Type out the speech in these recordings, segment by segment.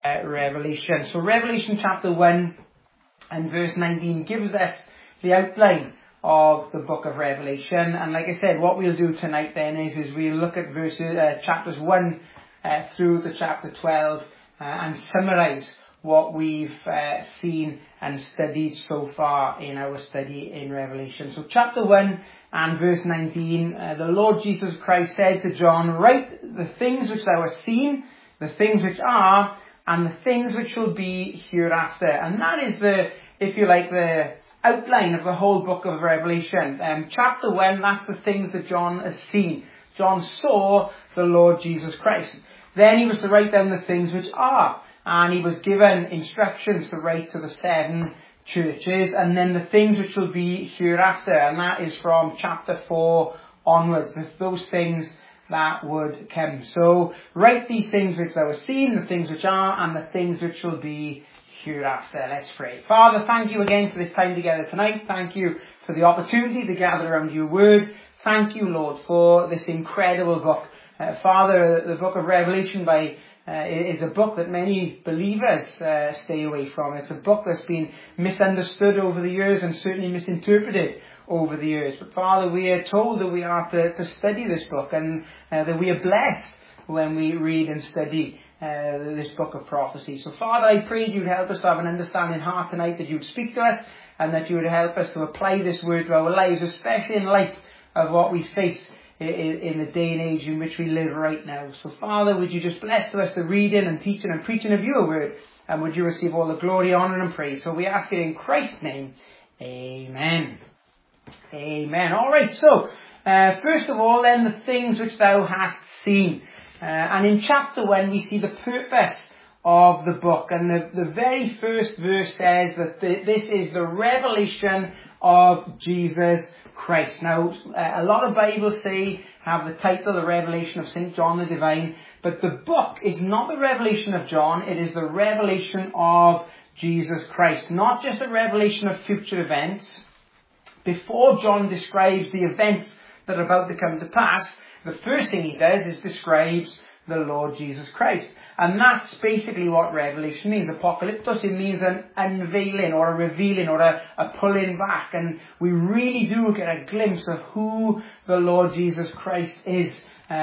Revelation. So Revelation chapter 1 and verse 19 gives us the outline of the book of Revelation. And like I said, what we'll do tonight then is we'll look at chapters 1 through to chapter 12 and summarize what we've seen and studied so far in our study in Revelation. So chapter 1 and verse 19, the Lord Jesus Christ said to John, "Write the things which thou hast seen, the things which are, and the things which shall be hereafter." And that is the outline of the whole book of Revelation. Chapter 1, that's the things that John has seen. John saw the Lord Jesus Christ. Then he was to write down the things which are, and he was given instructions to write to the 7 churches, and then the things which will be hereafter, and that is from chapter 4 onwards, those things that would come. So, write these things which thou hast seen, the things which are, and the things which shall be hereafter. Let's pray. Father, thank you again for this time together tonight. Thank you for the opportunity to gather around your word. Thank you, Lord, for this incredible book. Father, the book of Revelation is a book that many believers stay away from. It's a book that's been misunderstood over the years and certainly misinterpreted over the years. But Father, we are told that we are to study this book, and that we are blessed when we read and study this book of prophecy. So Father, I pray you'd help us to have an understanding heart tonight, that you'd speak to us and that you would help us to apply this word to our lives, especially in light of what we face in the day and age in which we live right now. So Father, would you just bless to us the reading and teaching and preaching of your word, and would you receive all the glory, honour and praise. So we ask it in Christ's name. Amen. Amen. Alright, so first of all then, the things which thou hast seen. And in chapter 1 we see the purpose of the book, and the very first verse says that this is the revelation of Jesus Christ. Now, a lot of Bibles have the title, the Revelation of St. John the Divine, but the book is not the revelation of John, it is the revelation of Jesus Christ. Not just a revelation of future events. Before John describes the events that are about to come to pass, the first thing he does is describes the Lord Jesus Christ. And that's basically what Revelation means. Apocalyptos, it means an unveiling or a revealing or a pulling back. And we really do get a glimpse of who the Lord Jesus Christ is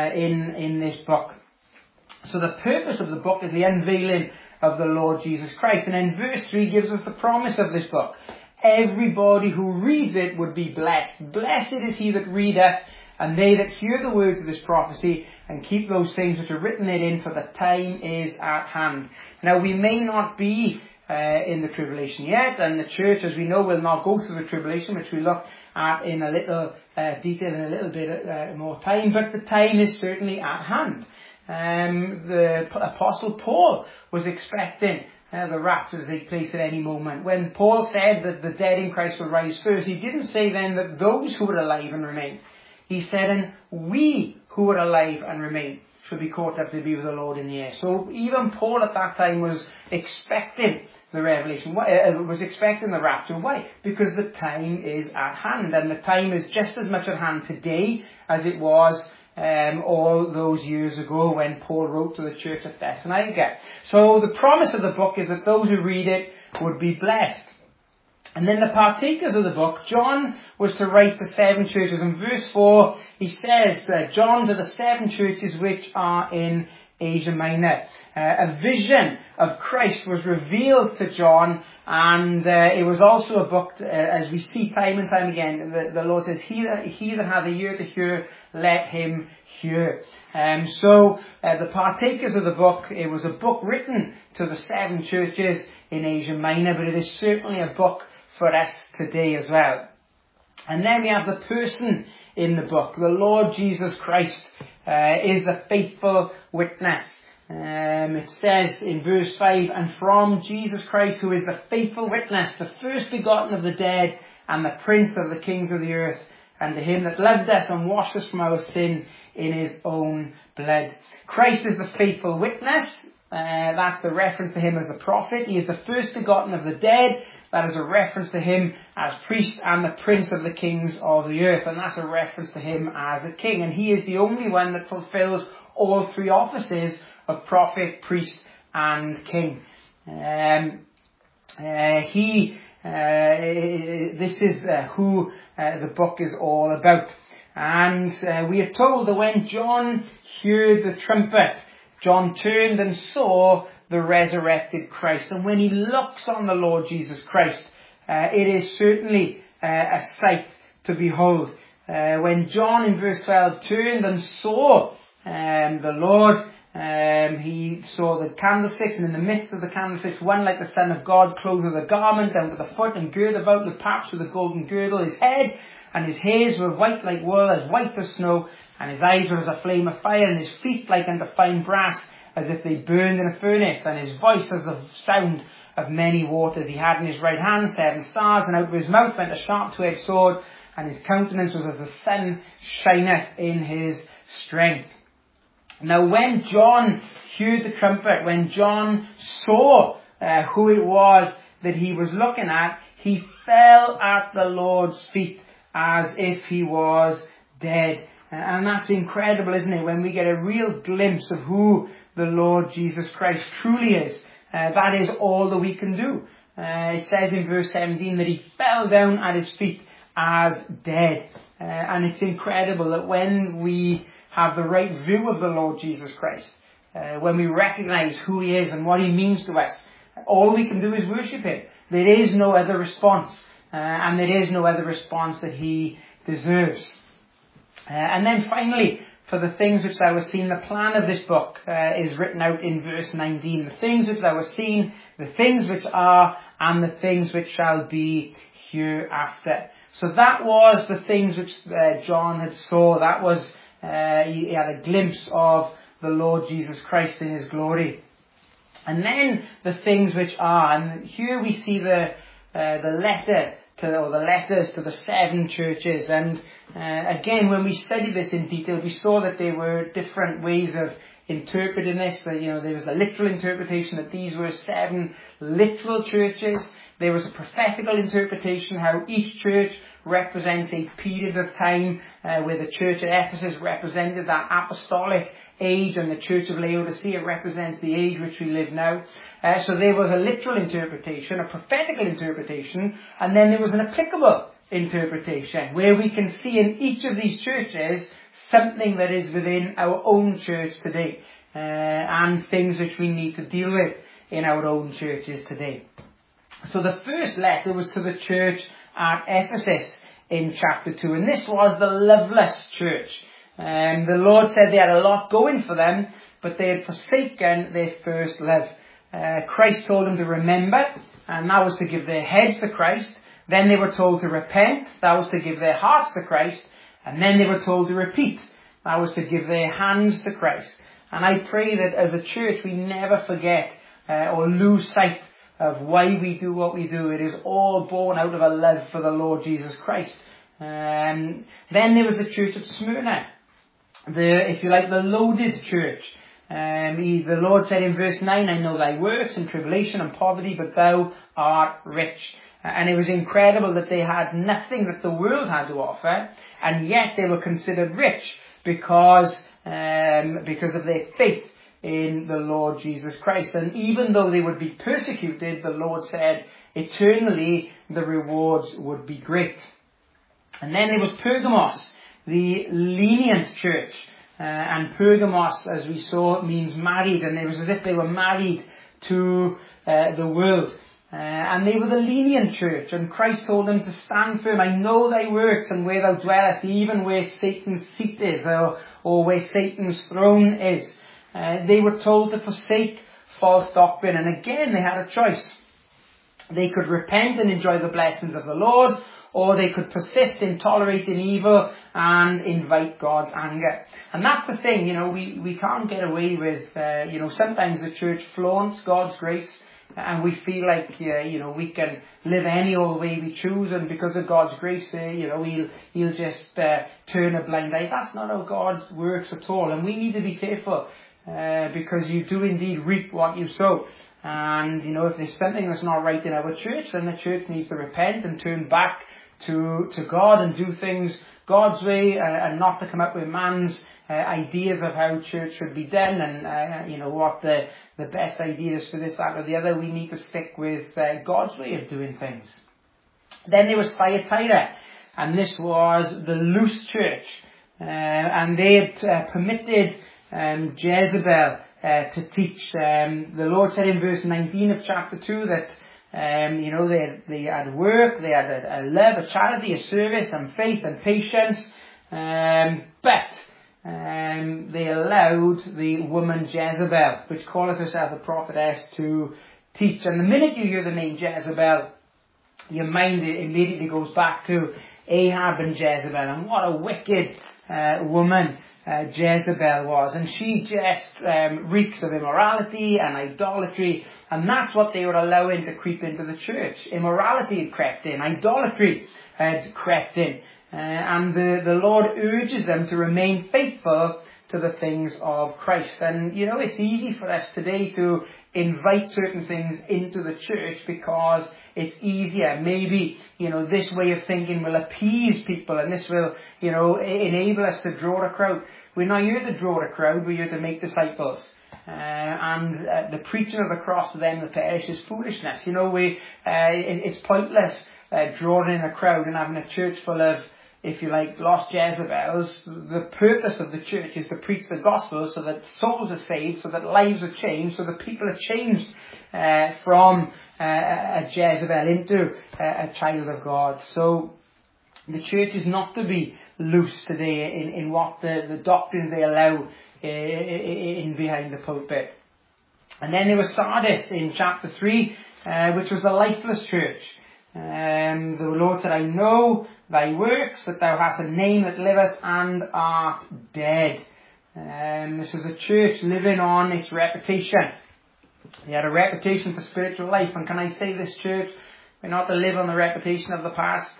in this book. So the purpose of the book is the unveiling of the Lord Jesus Christ. And then verse 3 gives us the promise of this book. Everybody who reads it would be blessed. Blessed is he that readeth, and they that hear the words of this prophecy, and keep those things which are written therein, for the time is at hand. Now, we may not be in the tribulation yet, and the church, as we know, will not go through the tribulation, which we look at in a little detail in a little bit more time, but the time is certainly at hand. The Apostle Paul was expecting the rapture to take place at any moment. When Paul said that the dead in Christ will rise first, he didn't say then that those who are alive and remain. He said, and we who are alive and remain shall be caught up to be with the Lord in the air. So even Paul at that time was expecting the revelation, was expecting the rapture. Why? Because the time is at hand, and the time is just as much at hand today as it was all those years ago when Paul wrote to the church at Thessalonica. So the promise of the book is that those who read it would be blessed. And then the partakers of the book, John was to write to 7 churches. In verse 4, he says, John to the 7 churches which are in Asia Minor. A vision of Christ was revealed to John, and it was also a book, as we see time and time again, the Lord says, he that hath a ear to hear, let him hear. So the partakers of the book, it was a book written to the 7 churches in Asia Minor, but it is certainly a book for us today as well. And then we have the person in the book. The Lord Jesus Christ is the faithful witness. It says in verse 5, and from Jesus Christ, who is the faithful witness, the first begotten of the dead, and the prince of the kings of the earth, and to him that loved us and washed us from our sin in his own blood. Christ is the faithful witness. That's the reference to him as the prophet. He is the first begotten of the dead. That is a reference to him as priest and the prince of the kings of the earth. And that's a reference to him as a king. And he is the only one that fulfills all 3 offices of prophet, priest and King. This is who the book is all about. And we are told that when John heard the trumpet, John turned and saw the resurrected Christ. And when he looks on the Lord Jesus Christ, it is certainly a sight to behold. When John in verse 12 turned and saw the Lord, he saw the candlesticks, and in the midst of the candlesticks, one like the Son of God, clothed with a garment down to the foot, and girt about with paps with a golden girdle. His head and his hairs were white like wool, as white as snow, and his eyes were as a flame of fire, and his feet like unto fine brass, as if they burned in a furnace, and his voice as the sound of many waters. He had in his right hand 7 stars, and out of his mouth went a sharp two-edged sword, and his countenance was as the sun shineth in his strength. Now when John heard the trumpet, when John saw who it was that he was looking at, he fell at the Lord's feet as if he was dead. And that's incredible, isn't it? When we get a real glimpse of who the Lord Jesus Christ truly is, that is all that we can do. It says in verse 17 that he fell down at his feet as dead. And it's incredible that when we have the right view of the Lord Jesus Christ, when we recognize who he is and what he means to us, all we can do is worship him. There is no other response, and there is no other response that he deserves. And then finally, for the things which thou hast seen, the plan of this book is written out in verse 19. The things which thou hast seen, the things which are, and the things which shall be hereafter. So that was the things which John had saw. That was, he had a glimpse of the Lord Jesus Christ in his glory. And then the things which are, and here we see the letters to the 7 churches. And again, when we studied this in detail, we saw that there were different ways of interpreting this. That, there was the literal interpretation that these were 7 literal churches. There was a prophetical interpretation, how each church represents a period of time, where the church at Ephesus represented that apostolic age, and the church of Laodicea represents the age which we live now. So there was a literal interpretation, a prophetical interpretation, and then there was an applicable interpretation, where we can see in each of these churches something that is within our own church today, and things which we need to deal with in our own churches today. So the first letter was to the church at Ephesus in chapter 2, and this was the loveless church. The Lord said they had a lot going for them, but they had forsaken their first love. Christ told them to remember, and that was to give their heads to Christ. Then they were told to repent, that was to give their hearts to Christ. And then they were told to repeat, that was to give their hands to Christ. And I pray that as a church we never forget or lose sight of why we do what we do. It is all born out of a love for the Lord Jesus Christ. Then there was the church at Smyrna, if you like, the loaded church. The Lord said in verse 9, I know thy works and tribulation and poverty, but thou art rich. And it was incredible that they had nothing that the world had to offer, and yet they were considered rich because of their faith in the Lord Jesus Christ. And even though they would be persecuted, the Lord said eternally the rewards would be great. And then there was Pergamos, the lenient church. And Pergamos, as we saw, means married, and it was as if they were married to the world. And they were the lenient church, and Christ told them to stand firm. I know thy works, and where thou dwellest, even where Satan's seat is, or where Satan's throne is. They were told to forsake false doctrine, and again they had a choice. They could repent and enjoy the blessings of the Lord, or they could persist in tolerating evil and invite God's anger. And that's the thing, we can't get away with, sometimes the church flaunts God's grace, and we feel like, we can live any old way we choose, and because of God's grace, he'll just turn a blind eye. That's not how God works at all, and we need to be careful, because you do indeed reap what you sow. And, if there's something that's not right in our church, then the church needs to repent and turn back to God and do things God's way, and not to come up with man's ideas of how church should be done and, what the best ideas for this, that or the other. We need to stick with God's way of doing things. Then there was Thyatira, and this was the loose church. And they had permitted Jezebel to teach. The Lord said in verse 19 of chapter 2 that they had work, they had a love, a charity, a service, and faith and patience, but they allowed the woman Jezebel, which calleth herself a prophetess, to teach. And the minute you hear the name Jezebel, your mind immediately goes back to Ahab and Jezebel, and what a wicked woman Jezebel was. And she just reeks of immorality and idolatry, and that's what they were allowing to creep into the church. Immorality had crept in, idolatry had crept in, and the Lord urges them to remain faithful to the things of Christ. And it's easy for us today to invite certain things into the church because it's easier. Maybe, this way of thinking will appease people, and this will, enable us to draw a crowd. We're not here to draw a crowd, we're here to make disciples. And the preaching of the cross to them that perish is foolishness. It's pointless drawing in a crowd and having a church full of, if you like, lost Jezebels. The purpose of the church is to preach the gospel so that souls are saved, so that lives are changed, so that people are changed from a Jezebel into a child of God. So the church is not to be loose today in what the doctrines they allow in behind the pulpit. And then there was Sardis in chapter 3, which was the lifeless church. The Lord said, I know thy works, that thou hast a name that liveth and art dead. This was a church living on its reputation. They had a reputation for spiritual life. And can I say this, church, we're not to live on the reputation of the past.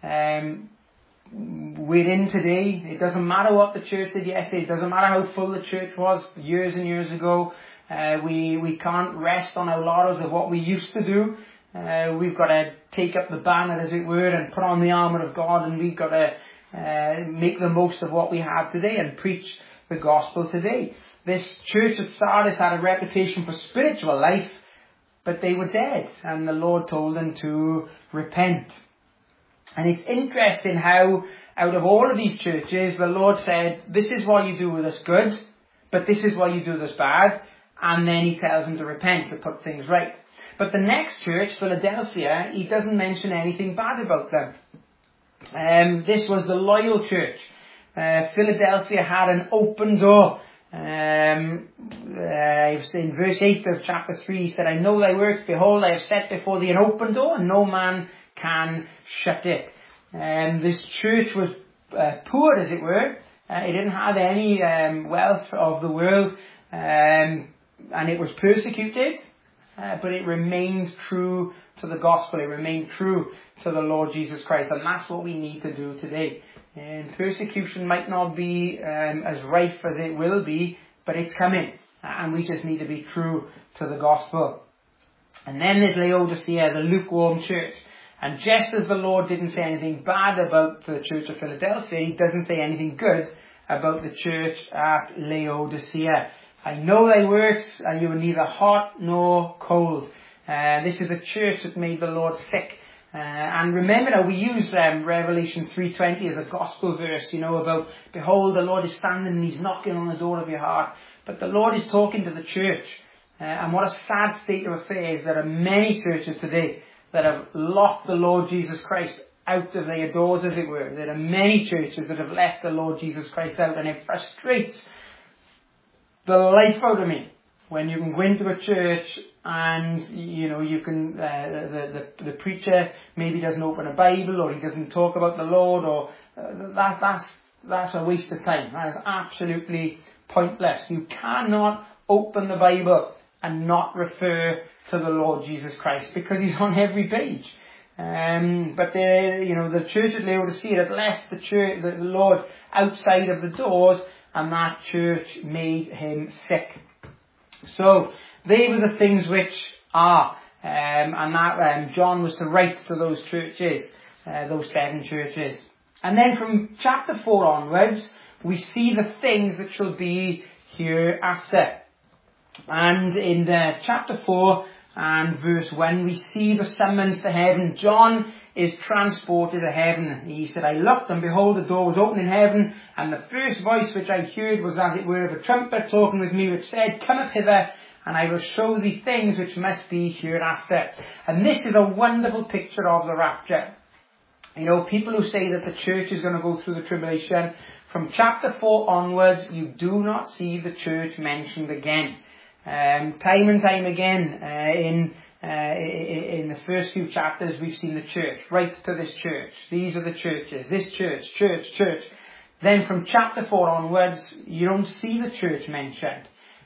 We're in today. It doesn't matter what the church did yesterday. It doesn't matter how full the church was years and years ago. We can't rest on our laurels of what we used to do. We've got to take up the banner, as it were, and put on the armour of God, and we've got to make the most of what we have today and preach the gospel today. This church at Sardis had a reputation for spiritual life, but they were dead, and the Lord told them to repent. And it's interesting how, out of all of these churches, the Lord said, this is what you do with us good, but this is what you do with us bad, and then he tells them to repent, to put things right. But the next church, Philadelphia, he doesn't mention anything bad about them. This was the loyal church. Philadelphia had an open door. In verse 8 of chapter 3, he said, I know thy works, behold, I have set before thee an open door, and no man can shut it. This church was poor, as it were. It didn't have any wealth of the world, and it was persecuted. But it remained true to the gospel. It remained true to the Lord Jesus Christ. And that's what we need to do today. And persecution might not be as rife as it will be, but it's coming. And we just need to be true to the gospel. And then there's Laodicea, the lukewarm church. And just as the Lord didn't say anything bad about the church of Philadelphia, he doesn't say anything good about the church at Laodicea. I know thy works, and you are neither hot nor cold. This is a church that made the Lord sick. And remember now, we use Revelation 3:20 as a gospel verse, about, behold, the Lord is standing and he's knocking on the door of your heart. But the Lord is talking to the church. And what a sad state of affairs. There are many churches today that have locked the Lord Jesus Christ out of their doors, as it were. There are many churches that have left the Lord Jesus Christ out, and it frustrates the life out of me when you can go into a church and you can the preacher maybe doesn't open a Bible, or he doesn't talk about the Lord, or that's a waste of time. That is absolutely pointless. You cannot open the Bible and not refer to the Lord Jesus Christ, because he's on every page. But the church at Laodicea had left the Lord outside of the doors, and that church made him sick. So they were the things which are, and that John was to write to those churches, those 7 churches. And then from chapter 4 onwards, we see the things that shall be hereafter. And in chapter 4 and verse 1, we see the summons to heaven. John is transported to heaven. He said, I looked, and behold, the door was open in heaven, and the first voice which I heard was as it were of a trumpet talking with me, which said, Come up hither, and I will show thee things which must be hereafter. And this is a wonderful picture of the rapture. You know, people who say that the church is going to go through the tribulation, from chapter 4 onwards, you do not see the church mentioned again. Time and time again, in the first few chapters, we've seen the church, right to this church. These are the churches, this church. Then from chapter 4 onwards, you don't see the church mentioned.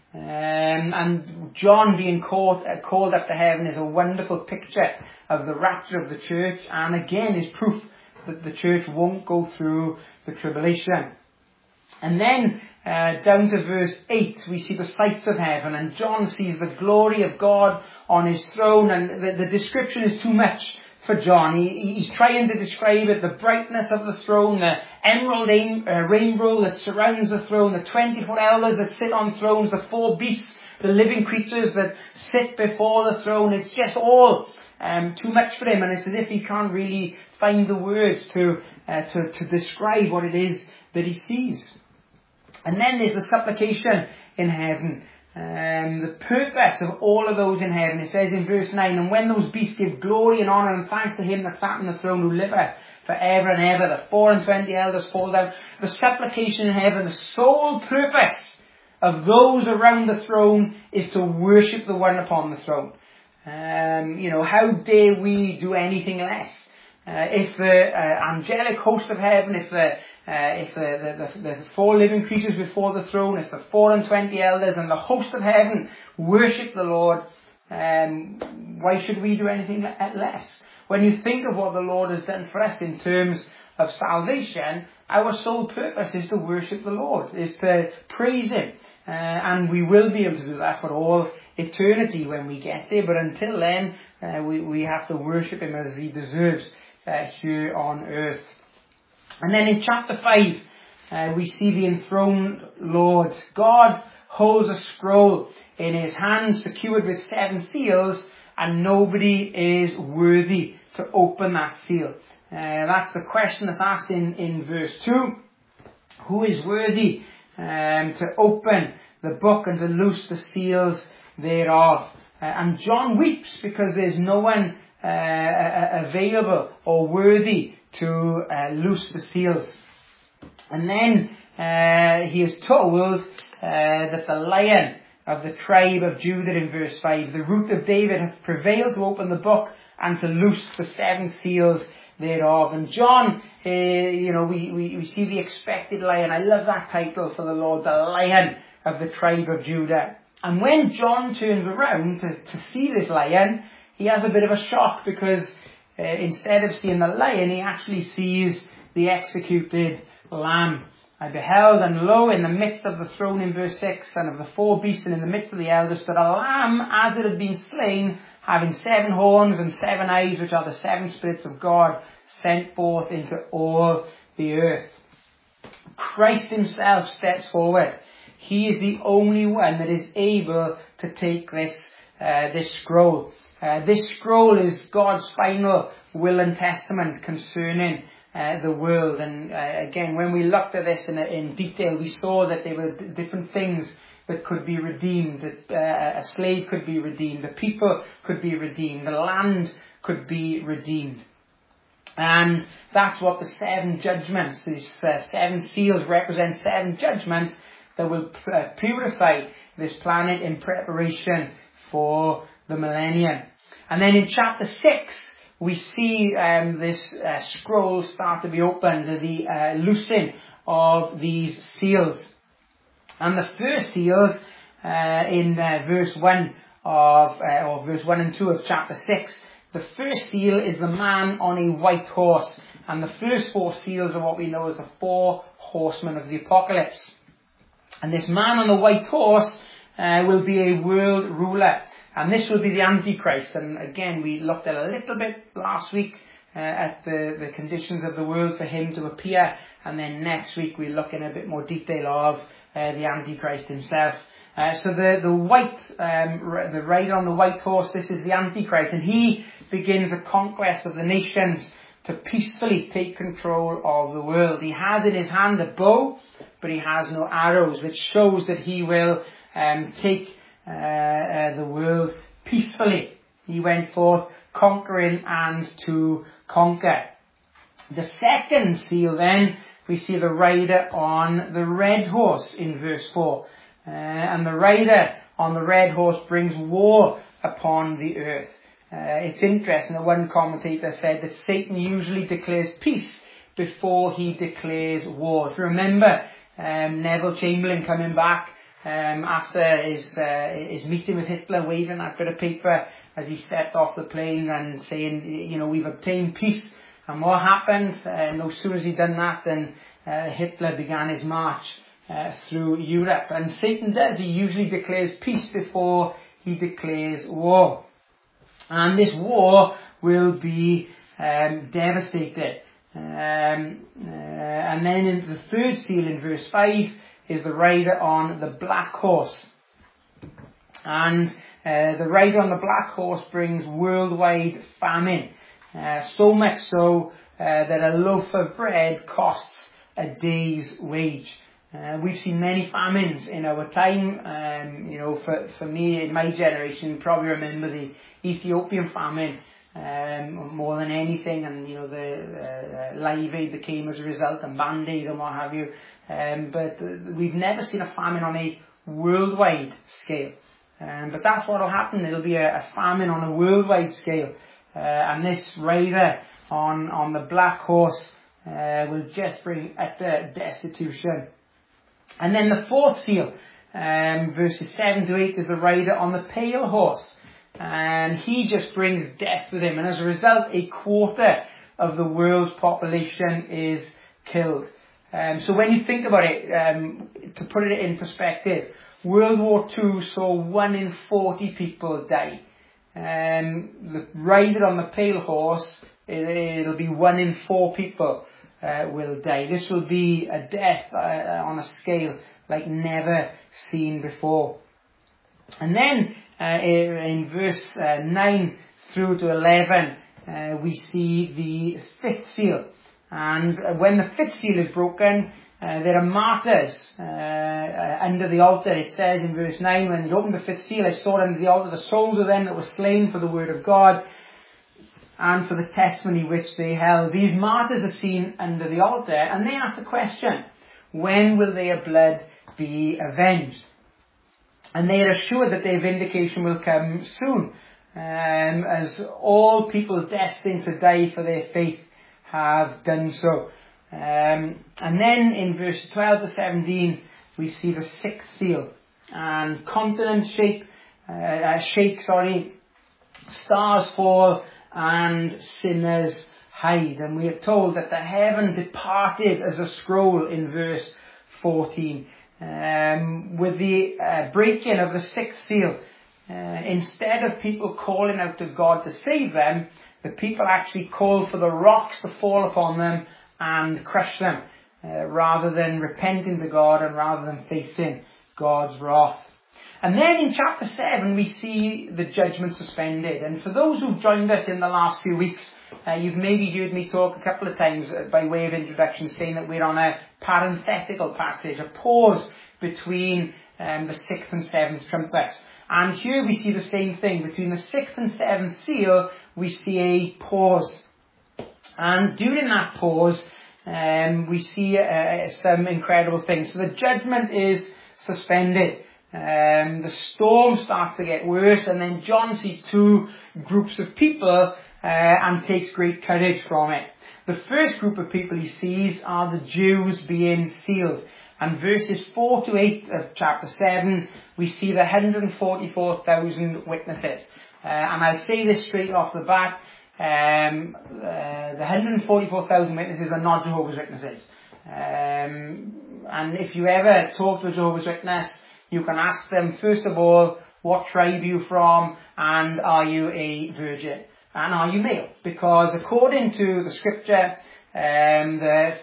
And John being called up to heaven is a wonderful picture of the rapture of the church, and again is proof that the church won't go through the tribulation. And then down to verse 8, we see the sights of heaven, and John sees the glory of God on his throne, and the description is too much for John. He's trying to describe it, the brightness of the throne, the emerald rainbow that surrounds the throne, the 24 elders that sit on thrones, the 4 beasts, the living creatures that sit before the throne. It's just all too much for him, and it's as if he can't really find the words to describe what it is that he sees. And then there's the supplication in heaven. The purpose of all of those in heaven. It says in verse 9, And when those beasts give glory and honour and thanks to him that sat on the throne, who liveth for ever and ever, the 24 elders fall down. The supplication in heaven, the sole purpose of those around the throne is to worship the one upon the throne. How dare we do anything less? If the angelic host of heaven, if the 4 living creatures before the throne, if the 24 elders and the host of heaven worship the Lord, why should we do anything less? When you think of what the Lord has done for us in terms of salvation, our sole purpose is to worship the Lord, is to praise him. And we will be able to do that for all eternity when we get there. But until then, we have to worship him as he deserves here on earth. And then in chapter 5, we see the enthroned Lord. God holds a scroll in his hand, secured with 7 seals, and nobody is worthy to open that seal. That's the question that's asked in verse 2. Who is worthy to open the book and to loose the seals thereof? And John weeps because there's no one available or worthy to loose the seals. And then he is told that the Lion of the tribe of Judah in verse 5, the root of David, hath prevailed to open the book and to loose the 7 seals thereof. And John, we see the expected Lion. I love that title for the Lord, the Lion of the tribe of Judah. And when John turns around to see this Lion, he has a bit of a shock, because instead of seeing the Lion, he actually sees the executed Lamb. I beheld, and lo, in the midst of the throne in verse 6, and of the 4 beasts, and in the midst of the elders, stood a Lamb as it had been slain, having 7 horns and 7 eyes, which are the 7 spirits of God, sent forth into all the earth. Christ himself steps forward. He is the only one that is able to take this scroll. This scroll is God's final will and testament concerning the world. And again, when we looked at this in detail, we saw that there were different things that could be redeemed. That a slave could be redeemed, the people could be redeemed, the land could be redeemed. And that's what the 7 judgments, these 7 seals represent 7 judgments that will purify this planet in preparation for the millennium. And then in chapter 6, we see this scroll start to be opened, the loosing of these seals. And the first seals in verse 1 or verse 1 and 2 of chapter 6, the first seal is the man on a white horse. And the first 4 seals are what we know as the 4 horsemen of the apocalypse. And this man on the white horse will be a world ruler. And this will be the Antichrist. And again, we looked at a little bit last week at the conditions of the world for him to appear, and then next week we'll look in a bit more detail of the Antichrist himself. So the rider on the white horse, this is the Antichrist, and he begins a conquest of the nations to peacefully take control of the world. He has in his hand a bow, but he has no arrows, which shows that he will take the world peacefully. He went forth conquering and to conquer. The second seal then, we see the rider on the red horse in verse 4. And the rider on the red horse brings war upon the earth. It's interesting that one commentator said that Satan usually declares peace before he declares war. If you remember Neville Chamberlain coming back after his meeting with Hitler, waving that bit of paper as he stepped off the plane and saying, we've obtained peace. And what happened? No sooner as he'd done that than Hitler began his march through Europe. And Satan does. He usually declares peace before he declares war. And this war will be devastated. And then in the third seal in verse 5 is the rider on the black horse. And the rider on the black horse brings worldwide famine. So much so that a loaf of bread costs a day's wage. We've seen many famines in our time. For me, in my generation, probably remember the Ethiopian famine more than anything, and the Live Aid that came as a result, and Band Aid and what have you. But we've never seen a famine on a worldwide scale. But that's what will happen. It'll be a famine on a worldwide scale. And this rider on the black horse will just bring utter destitution. And then the fourth seal, verses 7 to 8, is the rider on the pale horse. And he just brings death with him. And as a result, a quarter of the world's population is killed. So when you think about it, to put it in perspective, World War II saw 1 in 40 people die. The rider on the pale horse, it'll be 1 in 4 people will die. This will be a death on a scale like never seen before. And then in verse 9 through to 11, we see the fifth seal. And when the fifth seal is broken, there are martyrs under the altar. It says in verse 9, when it opened the fifth seal, I saw under the altar the souls of them that were slain for the word of God and for the testimony which they held. These martyrs are seen under the altar, and they ask the question, when will their blood be avenged? And they are assured that their vindication will come soon, as all people destined to die for their faith have done so. And then in verse 12 to 17, we see the sixth seal. And continents shake, stars fall, and sinners hide. And we are told that the heaven departed as a scroll in verse 14. With the breaking of the sixth seal, instead of people calling out to God to save them, the people actually call for the rocks to fall upon them and crush them, rather than repenting to God and rather than facing God's wrath. And then in chapter 7 we see the judgment suspended. And for those who've joined us in the last few weeks, you've maybe heard me talk a couple of times by way of introduction, saying that we're on a parenthetical passage, a pause between the sixth and seventh trumpets. And here we see the same thing. Between the sixth and seventh seal, we see a pause. And during that pause, we see some incredible things. So the judgment is suspended. The storm starts to get worse, and then John sees two groups of people and takes great courage from it. The first group of people he sees are the Jews being sealed. And verses 4 to 8 of chapter 7, we see the 144,000 witnesses. And I'll say this straight off the bat. The 144,000 witnesses are not Jehovah's Witnesses. And if you ever talk to a Jehovah's Witness, you can ask them, first of all, what tribe are you from, and are you a virgin? and are you male? Because according to the scripture, the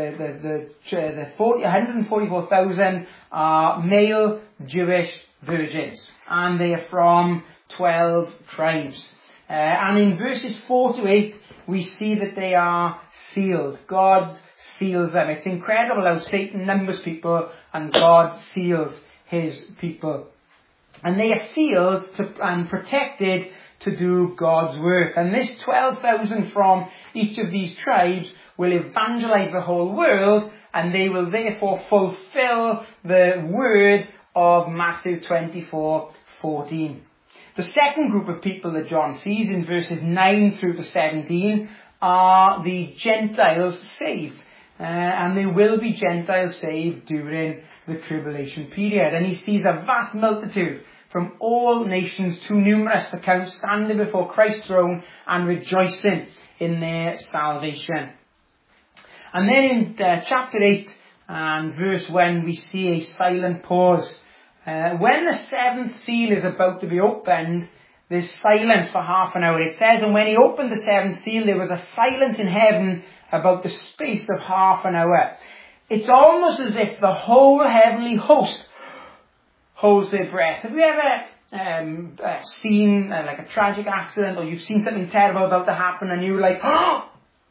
144,000 are male Jewish virgins, and they are from 12 tribes. And in verses 4 to 8, we see that they are sealed. God seals them. It's incredible how Satan numbers people and God seals his people. And they are sealed and protected to do God's work. And this 12,000 from each of these tribes will evangelize the whole world, and they will therefore fulfill the word of Matthew 24:14. The second group of people that John sees in verses 9 through to 17 are the Gentiles saved. And there will be Gentiles saved during the tribulation period. And he sees a vast multitude from all nations, too numerous to count, standing before Christ's throne and rejoicing in their salvation. And then in chapter 8 and verse 1, we see a silent pause. When the seventh seal is about to be opened, there's silence for half an hour. It says, and when he opened the seventh seal, there was a silence in heaven about the space of half an hour. It's almost as if the whole heavenly host holds their breath. Have you ever seen like a tragic accident, or you've seen something terrible about to happen, and you're like, oh,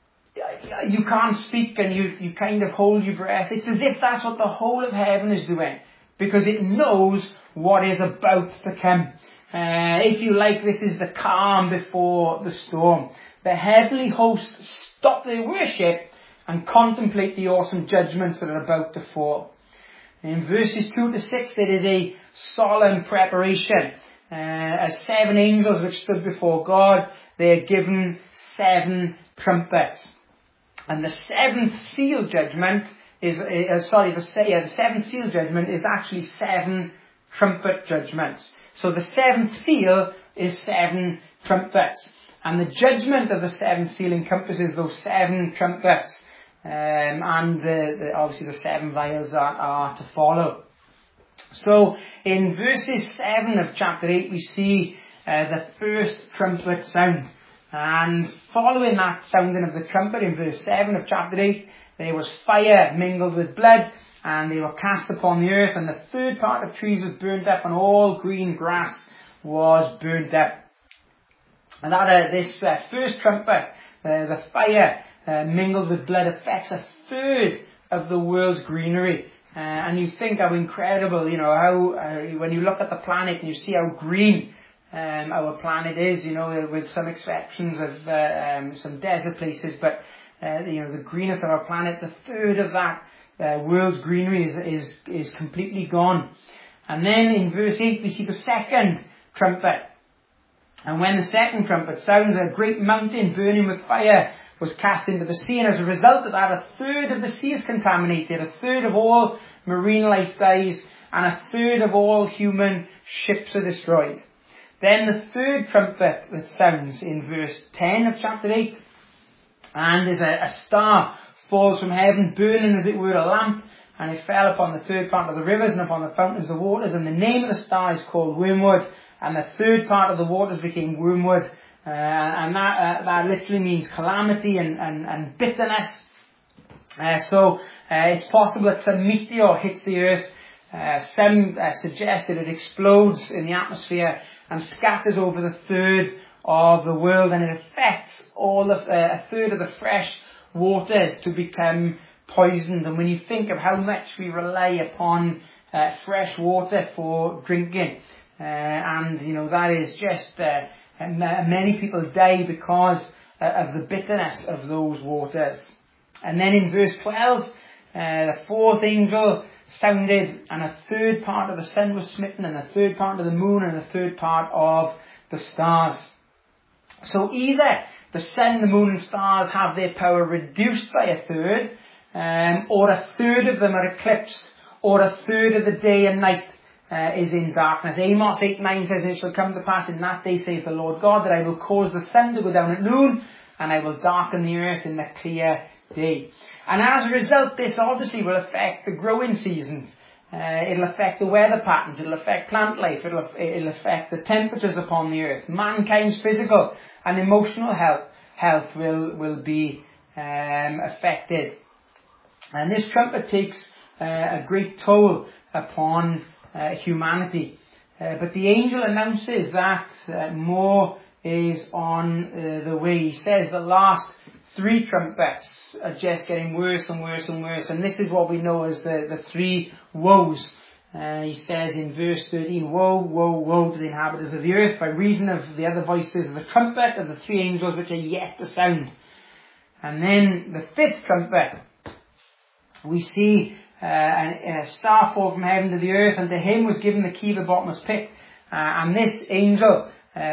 you can't speak, and you kind of hold your breath? It's as if that's what the whole of heaven is doing, because it knows what is about to come. If you like, this is the calm before the storm. The heavenly hosts stop their worship and contemplate the awesome judgments that are about to fall. In verses 2 to 6, there is a solemn preparation. As 7 angels which stood before God, they are given 7 trumpets. And the seventh seal judgment the seventh seal judgment is actually 7 trumpet judgments. So the seventh seal is 7 trumpets. And the judgment of the seventh seal encompasses those 7 trumpets. And obviously the 7 vials are to follow. So in verses 7 of chapter 8, we see the first trumpet sound. And following that sounding of the trumpet in verse 7 of chapter 8, there was fire mingled with blood, and they were cast upon the earth, and the third part of trees was burnt up, and all green grass was burnt up. And this first trumpet, the fire mingled with blood, affects a third of the world's greenery. And you think how incredible, how when you look at the planet and you see how green our planet is, with some exceptions of some desert places, but the greenness of our planet, the third of that world's greenery is completely gone. And then in verse 8 we see the second trumpet. And when the second trumpet sounds, a great mountain burning with fire was cast into the sea, and as a result of that, a third of the sea is contaminated, a third of all marine life dies, and a third of all human ships are destroyed. Then the third trumpet that sounds in verse 10 of chapter 8, and as a star falls from heaven, burning as it were a lamp, and it fell upon the third part of the rivers and upon the fountains of waters, and the name of the star is called Wormwood, and the third part of the waters became wormwood, and that literally means calamity and bitterness. So it's possible that some meteor hits the earth. Some suggest that it explodes in the atmosphere and scatters over the third of the world, and it affects a third of the fresh waters to become poisoned. And when you think of how much we rely upon fresh water for drinking, that is just many people die because of the bitterness of those waters. And then in verse 12, the fourth angel sounded, and a third part of the sun was smitten, and a third part of the moon, and a third part of the stars. So either the sun, the moon and stars have their power reduced by a third, or a third of them are eclipsed, or a third of the day and night is in darkness. Amos 8:9 says, "It shall come to pass in that day, saith the Lord God, that I will cause the sun to go down at noon, and I will darken the earth in the clear day." And as a result, this obviously will affect the growing seasons. It'll affect the weather patterns. It'll affect plant life. It'll affect the temperatures upon the earth. Mankind's physical and emotional health will be affected. And this trumpet takes a great toll upon humanity. But the angel announces that more is on the way. He says the last 3 trumpets are just getting worse and worse and worse. And this is what we know as the 3 woes. He says in verse 13, Woe, woe, woe to the inhabitants of the earth by reason of the other voices of the trumpet of the 3 angels which are yet to sound. And then the 5th trumpet, we see a star fall from heaven to the earth, and to him was given the key of the bottomless pit. And this angel,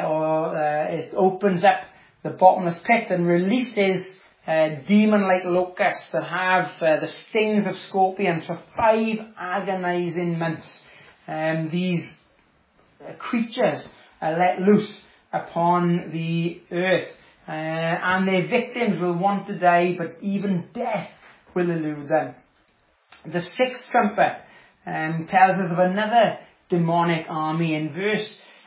it opens up the bottomless pit and releases demon-like locusts that have the stings of scorpions for 5 agonizing months. These creatures are let loose upon the earth, and their victims will want to die, but even death will elude them. The 6th trumpet tells us of another demonic army. In verse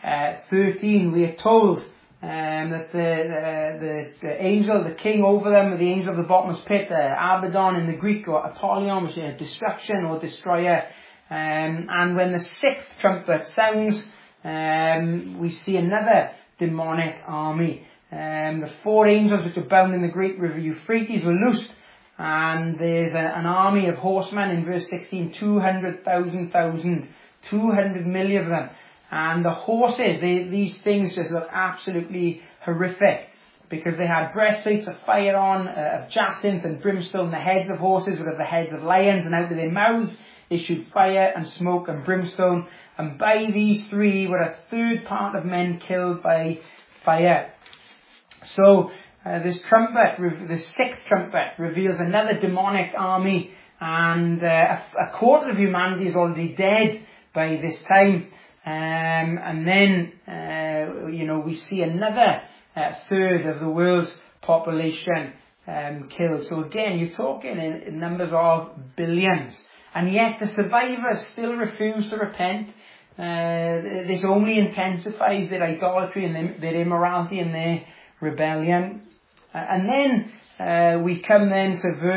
13 we are told that the angel, the king over them, the angel of the bottomless pit, Abaddon in the Greek, or Apollyon, which is destruction or destroyer. And when the 6th trumpet sounds, we see another demonic army. The 4 angels which are bound in the great river Euphrates were loosed, and there's an army of horsemen in verse 16, 200,000, 200 million of them. And the horses, these things just look absolutely horrific, because they had breastplates of fire on, of jacinth and brimstone. The heads of horses were of the heads of lions, and out of their mouths issued fire and smoke and brimstone. And by these 3 were 1/3 part of men killed by fire. So this trumpet, the 6th trumpet, reveals another demonic army, and a quarter of humanity is already dead by this time. And then, we see another 1/3 of the world's population killed. So again, you're talking in numbers of billions. And yet the survivors still refuse to repent. This only intensifies their idolatry and their immorality and their rebellion. And then we come then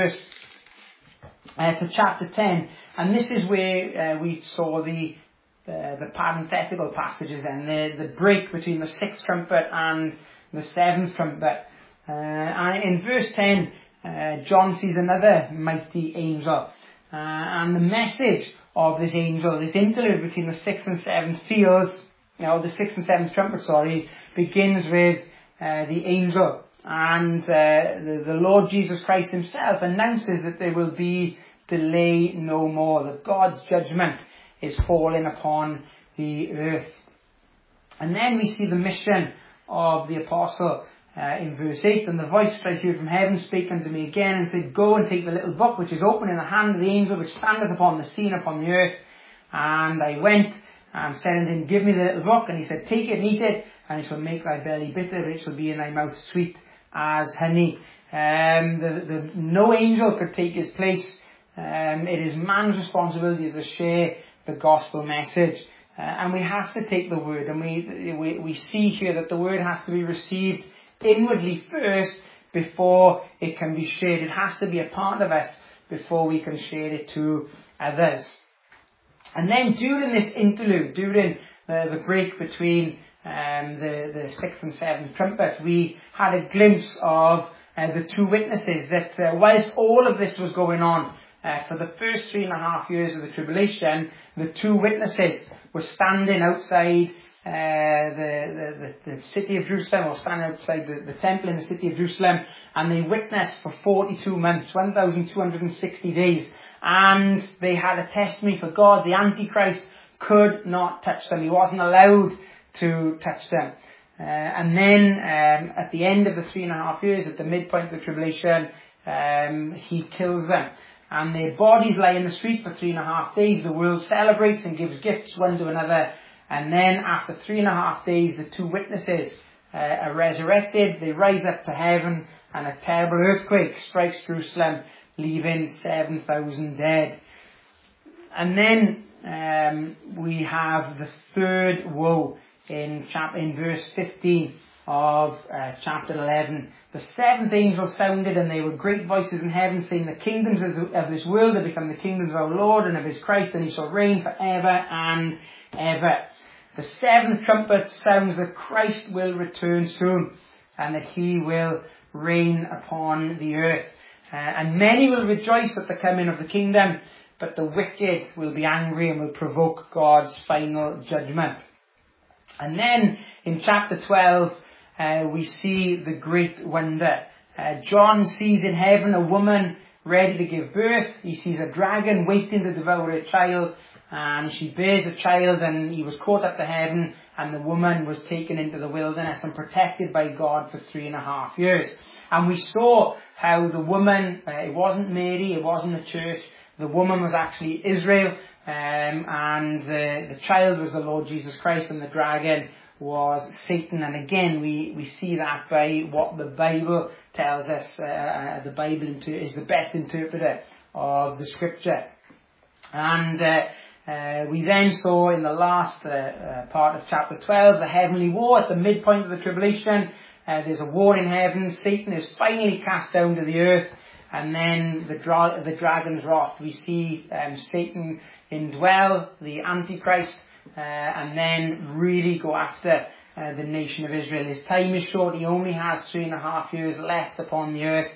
to chapter 10. And this is where we saw the parenthetical passages and the break between the 6th trumpet and the 7th trumpet. And in verse 10, John sees another mighty angel. And the message of this angel, this interlude between the 6th and 7th seals, the 6th and 7th trumpet, begins with the angel. And the Lord Jesus Christ himself announces that there will be delay no more, that God's judgment is falling upon the earth. And then we see the mission of the apostle in verse 8. And the voice which I heard from heaven spake unto me again, and said, Go and take the little book which is open in the hand of the angel which standeth upon the sea and upon the earth. And I went and said unto him, Give me the little book. And he said, Take it and eat it, and it shall make thy belly bitter, but it shall be in thy mouth sweet as honey. No angel could take his place. It is man's responsibility to share the gospel message, and we have to take the word, and we see here that the word has to be received inwardly first before it can be shared. It has to be a part of us before we can share it to others. And then during this interlude, during the break between the 6th and 7th trumpet, we had a glimpse of the 2 witnesses that whilst all of this was going on, for the first 3.5 years of the tribulation, the 2 witnesses were standing outside the city of Jerusalem, or standing outside the temple in the city of Jerusalem, and they witnessed for 42 months, 1,260 days, and they had a testimony for God. The Antichrist could not touch them. He wasn't allowed to touch them. And then at the end of the 3.5 years, at the midpoint of the tribulation, he kills them. And their bodies lie in the street for 3.5 days. The world celebrates and gives gifts one to another. And then after 3.5 days, the 2 witnesses are resurrected. They rise up to heaven, and a terrible earthquake strikes Jerusalem, leaving 7,000 dead. And then we have the third woe in verse 15 of chapter 11. The seventh angel sounded, and they were great voices in heaven, saying, the kingdoms of this world have become the kingdoms of our Lord and of his Christ, and he shall reign forever and ever. The seventh trumpet sounds that Christ will return soon, and that he will reign upon the earth. And many will rejoice at the coming of the kingdom, but the wicked will be angry and will provoke God's final judgment. And then in chapter 12, we see the great wonder. John sees in heaven a woman ready to give birth. He sees a dragon waiting to devour a child, and she bears a child, and he was caught up to heaven, and the woman was taken into the wilderness and protected by God for 3.5 years. And we saw how the woman, it wasn't Mary, it wasn't the church, the woman was actually Israel, and the child was the Lord Jesus Christ, and the dragon was Satan. And again, we see that by what the Bible tells us. The Bible is the best interpreter of the scripture. And we then saw in the last part of chapter 12 the heavenly war at the midpoint of the tribulation. There's a war in heaven. Satan is finally cast down to the earth. And then the dragon's wrath. We see Satan indwell the Antichrist, and then really go after the nation of Israel. His time is short. He only has 3.5 years left upon the earth.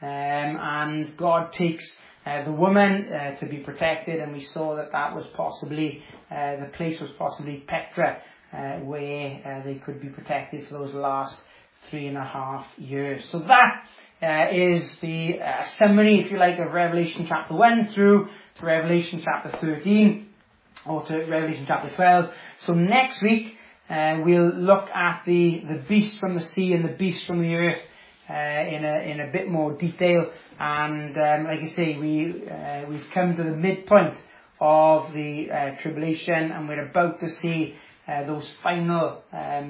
And God takes the woman to be protected, and we saw that was possibly, the place was possibly Petra, where they could be protected for those last 3.5 years. So that is the summary, if you like, of Revelation chapter 1 through to Revelation chapter 13, or to Revelation chapter 12. So next week, we'll look at the beast from the sea and the beast from the earth in a bit more detail. And like I say, we've come to the midpoint of the tribulation, and we're about to see those final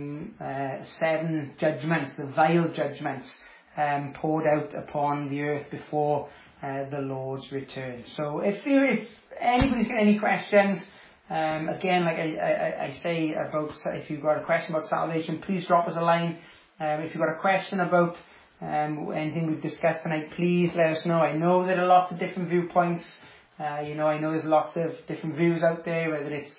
7 judgments, the vile judgments, poured out upon the earth before the Lord's return. So if anybody's got any questions, again, like I say, about if you've got a question about salvation, please drop us a line. If you've got a question about anything we've discussed tonight, please let us know. I know there are lots of different viewpoints. I know there's lots of different views out there, whether it's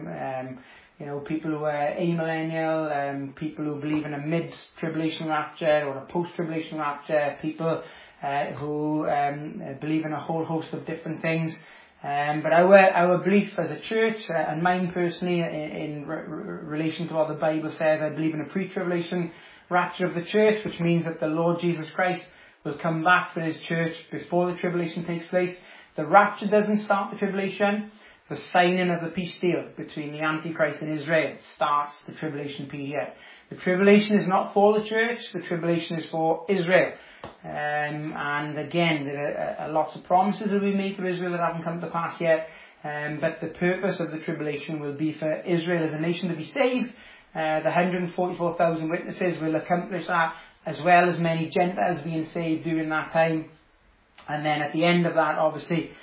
people who are amillennial, people who believe in a mid-tribulation rapture or a post-tribulation rapture, people who believe in a whole host of different things. But our belief as a church, and mine personally, in relation to what the Bible says, I believe in a pre-tribulation rapture of the church, which means that the Lord Jesus Christ will come back for his church before the tribulation takes place. The rapture doesn't start the tribulation. The signing of the peace deal between the Antichrist and Israel starts the tribulation period. The tribulation is not for the church, the tribulation is for Israel. And again, there are lots of promises that we made to Israel that haven't come to pass yet. But the purpose of the tribulation will be for Israel as a nation to be saved. The 144,000 witnesses will accomplish that, as well as many Gentiles being saved during that time. And then at the end of that, obviously,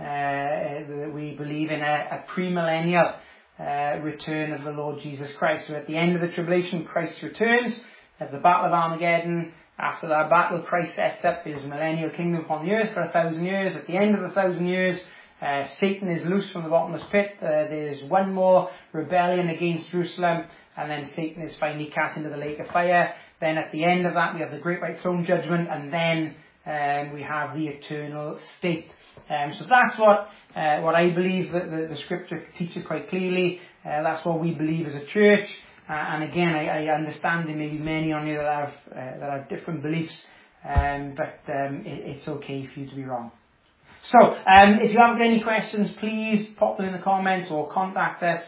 we believe in a premillennial return of the Lord Jesus Christ. So at the end of the tribulation, Christ returns at the Battle of Armageddon. After that battle, Christ sets up his millennial kingdom upon the earth for 1,000 years. At the end of the 1,000 years, Satan is loose from the bottomless pit. There's one more rebellion against Jerusalem, and then Satan is finally cast into the lake of fire. Then at the end of that, we have the great white throne judgment, and then we have the eternal state. So that's what I believe that the scripture teaches quite clearly. That's what we believe as a church. And again, I understand there may be many on here that have different beliefs, but it's okay for you to be wrong. So, if you have any questions, please pop them in the comments or contact us,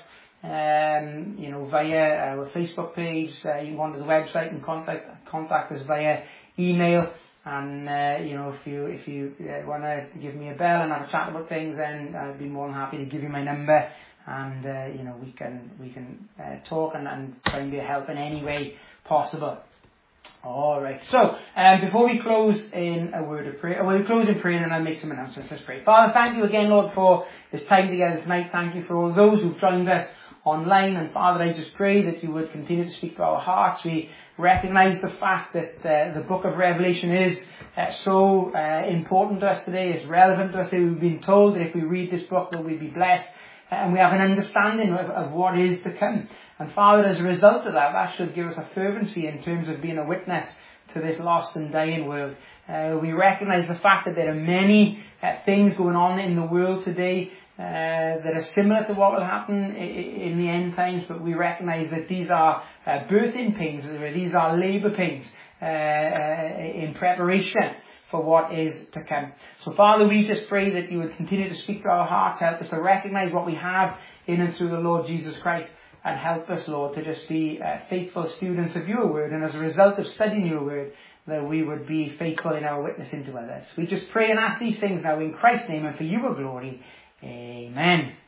via our Facebook page. You can go onto the website and contact us via email. And if you want to give me a bell and have a chat about things, then I'd be more than happy to give you my number, and we can talk and try and be a help in any way possible. Alright, so before we close in a word of prayer, we'll close in prayer and then I'll make some announcements. Let's pray. Father, thank you again, Lord, for this time together tonight. Thank you for all those who've joined us online. And Father, I just pray that you would continue to speak to our hearts. We recognize the fact that the book of Revelation is so important to us today. It's relevant to us. We've been told that if we read this book that we'll be blessed. And we have an understanding of what is to come. And Father, as a result of that, that should give us a fervency in terms of being a witness to this lost and dying world. We recognize the fact that there are many things going on in the world today that are similar to what will happen in the end times, but we recognize that these are birthing pains, these are labour pains in preparation for what is to come. So Father, we just pray that you would continue to speak to our hearts, help us to recognize what we have in and through the Lord Jesus Christ, and help us, Lord, to just be faithful students of your word, and as a result of studying your word, that we would be faithful in our witnessing to others. We just pray and ask these things now in Christ's name and for your glory. Amen.